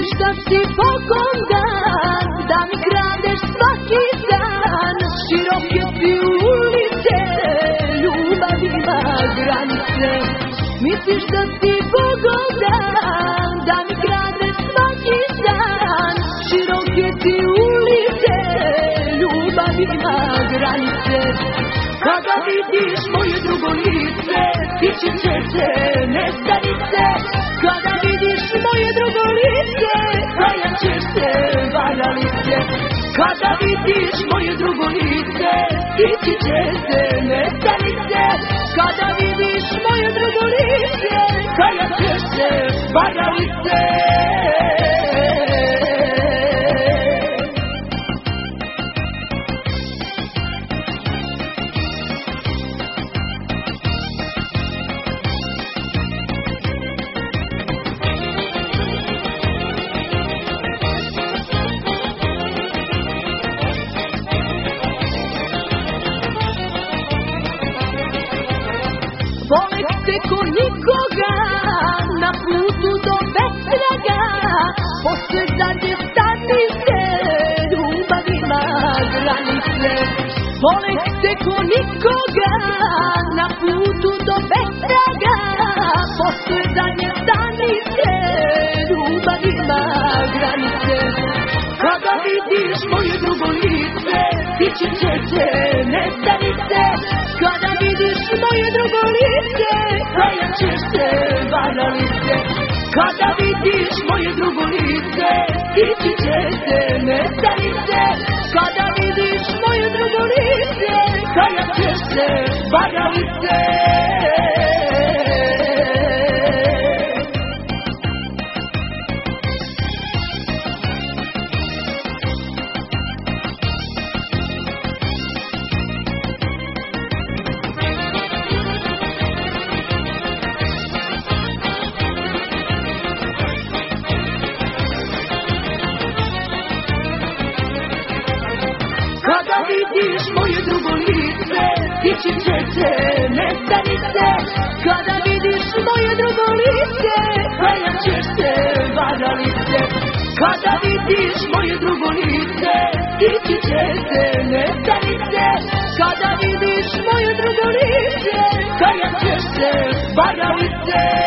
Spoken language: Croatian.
Misliš da si Bogom dan, da mi kradeš svaki dan. Široke ti ulice, ljubav ima granice. Misliš da si Bogom dan, da mi kradeš svaki dan. Široke ti ulice, ljubav ima granice. Kada vidiš moje drugo lice, tići će te nestanice. Kada vidiš moje drugo lice, kajat ćeš se varalice. Kada vidiš moje drugo lice, tići će te nestanice. Kada vidiš moje drugo lice, kajat ćeš se varalice. Volek te ko nikoga, na putu do bestraga. Posle zadnje stanice, ljubav ima granice. Volek te ko nikoga, na putu do bestraga. Posle zadnje stanice, ljubav ima granice. Kada vidiš moje drugo lice, tići će te nestanice. Kada vidiš moje drugo lice, kajat ćeš se varalice. Kada vidiš moje drugo lice, tići će te nestanice. Kada vidiš moje drugo lice, kajat ćeš se varalice. Kada vidiš moje drugo lice, tići će te nestanice. Kada vidiš moje drugo lice, kajat ćeš se varalice. Kada vidiš moje drugo lice, tići će te nestanice. Kada vidiš moje drugo lice, kajat ćeš se varalice.